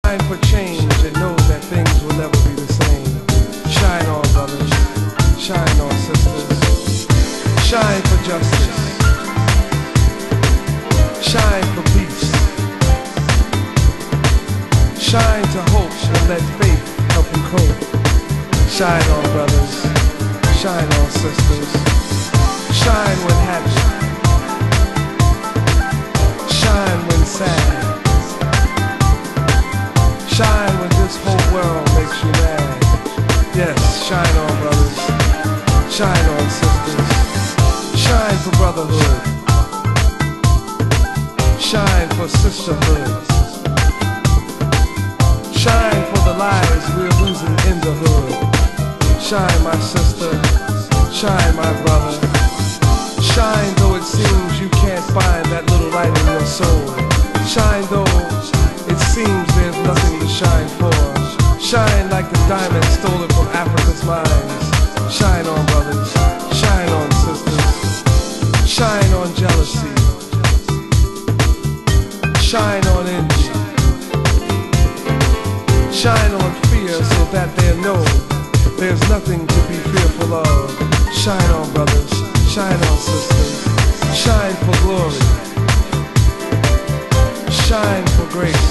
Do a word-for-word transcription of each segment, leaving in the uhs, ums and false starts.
Shine for change and know that things will never be the same. Shine on, brothers. Shine on, sisters. Shine for justice. Shine for peace. Shine to hope and let faith help you cope. Shine on, brothers. Shine on, sisters. Shine when happy. Shine when sad. Shine when this whole world makes you mad. Yes, shine on, brothers. Shine on, sisters. Shine for brotherhood. Shine for sisterhood. Shine for the lives we're losing in the hood. Shine, my sister. Shine, my brother. Shine though it seems you can't find that little light in your soul. Shine though it seems there's nothing to shine for. Shine like the diamond stolen from Africa's mines. Shine on, brothers. Shine on, sisters. Shine on jealousy. Shine on envy. Shine on fear so that they'll know there's nothing to be fearful of. Shine on, brothers. Shine on, sisters. Shine for glory. Shine for grace.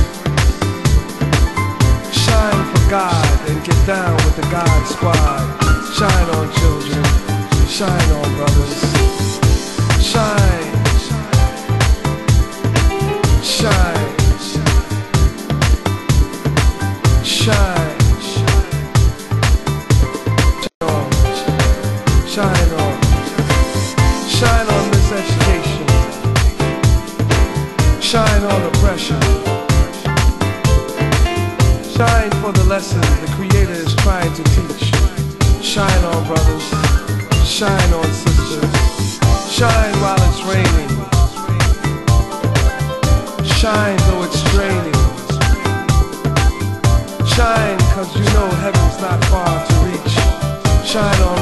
Shine for God and get down with the God squad. Shine on, children. Shine on, brothers. Shine. Shine. Shine. Shine on. Shine on miseducation. Shine on oppression. Shine for the lesson the Creator is trying to teach. Shine on, brothers. Shine on, sisters. Shine while it's raining. Shine though it's draining. Shine cause you know heaven's not far to reach. Shine on.